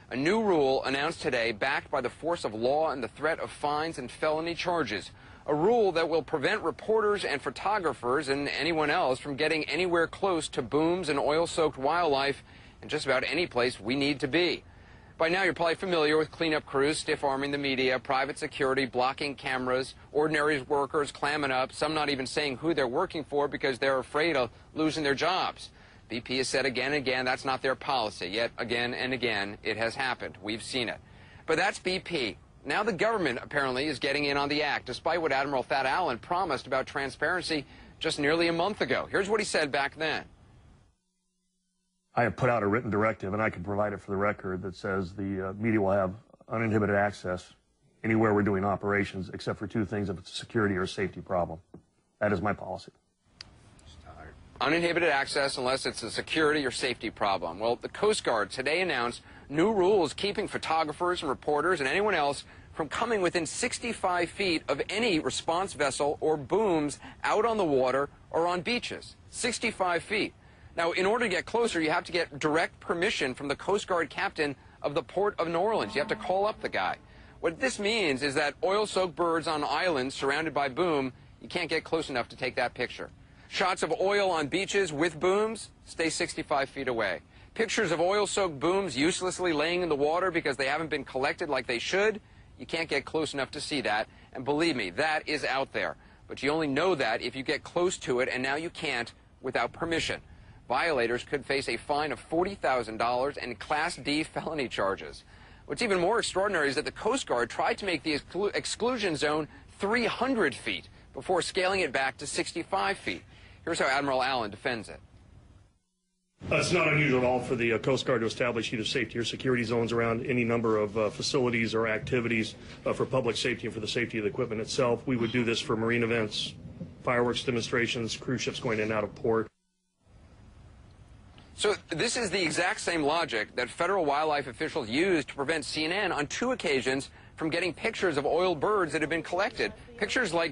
A new rule announced today, backed by the force of law and the threat of fines and felony charges. A rule that will prevent reporters and photographers and anyone else from getting anywhere close to booms and oil-soaked wildlife in just about any place we need to be. By now, you're probably familiar with cleanup crews stiff-arming the media, private security blocking cameras, ordinary workers clamming up, some not even saying who they're working for because they're afraid of losing their jobs. BP has said again and again that's not their policy, yet again and again it has happened. We've seen it. But that's BP. Now the government apparently is getting in on the act, despite what Admiral Thad Allen promised about transparency just nearly a month ago. Here's what he said back then. I have put out a written directive, and I can provide it for the record, that says the media will have uninhibited access anywhere we're doing operations, except for two things: if it's a security or a safety problem. That is my policy. Uninhibited access unless it's a security or safety problem. Well, the Coast Guard today announced new rules keeping photographers and reporters and anyone else from coming within 65 feet of any response vessel or booms out on the water or on beaches. 65 feet. Now, in order to get closer, you have to get direct permission from the Coast Guard captain of the Port of New Orleans. You have to call up the guy. What this means is that oil-soaked birds on islands surrounded by boom, you can't get close enough to take that picture. Shots of oil on beaches with booms, stay 65 feet away. Pictures of oil-soaked booms uselessly laying in the water because they haven't been collected like they should, you can't get close enough to see that. And believe me, that is out there. But you only know that if you get close to it, and now you can't without permission. Violators could face a fine of $40,000 and Class D felony charges. What's even more extraordinary is that the Coast Guard tried to make the exclusion zone 300 feet before scaling it back to 65 feet. Here's how Admiral Allen defends it. It's not unusual at all for the Coast Guard to establish either safety or security zones around any number of facilities or activities for public safety and for the safety of the equipment itself. We would do this for marine events, fireworks demonstrations, cruise ships going in and out of port. So this is the exact same logic that federal wildlife officials used to prevent CNN on 2 occasions from getting pictures of oiled birds that have been collected. Pictures like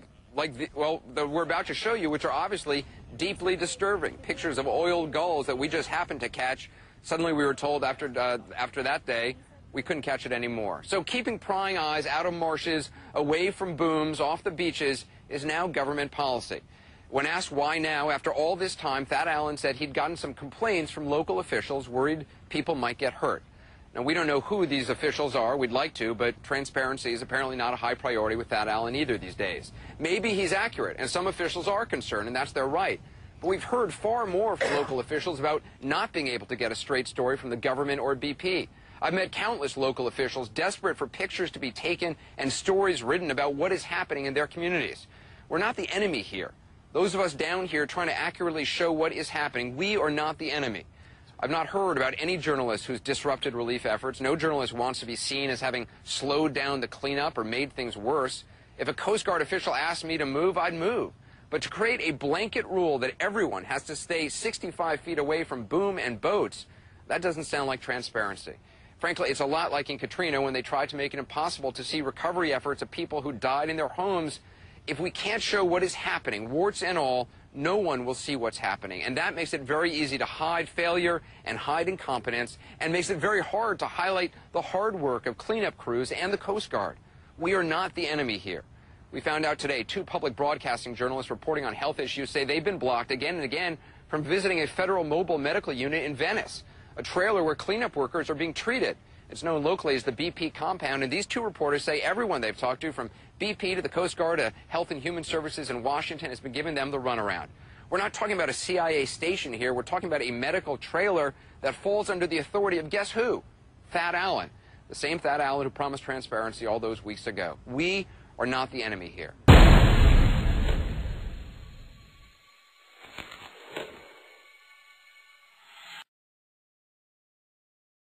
that we're about to show you, which are obviously deeply disturbing. Pictures of oiled gulls that we just happened to catch. Suddenly we were told after that day we couldn't catch it anymore. So keeping prying eyes out of marshes, away from booms, off the beaches is now government policy. When asked why now, after all this time, Thad Allen said he'd gotten some complaints from local officials worried people might get hurt. Now, we don't know who these officials are. We'd like to, but transparency is apparently not a high priority with Thad Allen either these days. Maybe he's accurate, and some officials are concerned, and that's their right. But we've heard far more from local officials about not being able to get a straight story from the government or BP. I've met countless local officials desperate for pictures to be taken and stories written about what is happening in their communities. We're not the enemy here. Those of us down here trying to accurately show what is happening, we are not the enemy. I've not heard about any journalist who's disrupted relief efforts. No journalist wants to be seen as having slowed down the cleanup or made things worse. If a Coast Guard official asked me to move, I'd move. But to create a blanket rule that everyone has to stay 65 feet away from boom and boats, that doesn't sound like transparency. Frankly, it's a lot like in Katrina when they tried to make it impossible to see recovery efforts of people who died in their homes. If we can't show what is happening, warts and all, no one will see what's happening. And that makes it very easy to hide failure and hide incompetence, and makes it very hard to highlight the hard work of cleanup crews and the Coast Guard. We are not the enemy here. We found out today 2 public broadcasting journalists reporting on health issues say they've been blocked again and again from visiting a federal mobile medical unit in Venice, a trailer where cleanup workers are being treated. It's known locally as the BP compound, and these 2 reporters say everyone they've talked to, from BP to the Coast Guard to Health and Human Services in Washington, has been giving them the runaround. We're not talking about a CIA station here. We're talking about a medical trailer that falls under the authority of guess who? Thad Allen. The same Thad Allen who promised transparency all those weeks ago. We are not the enemy here.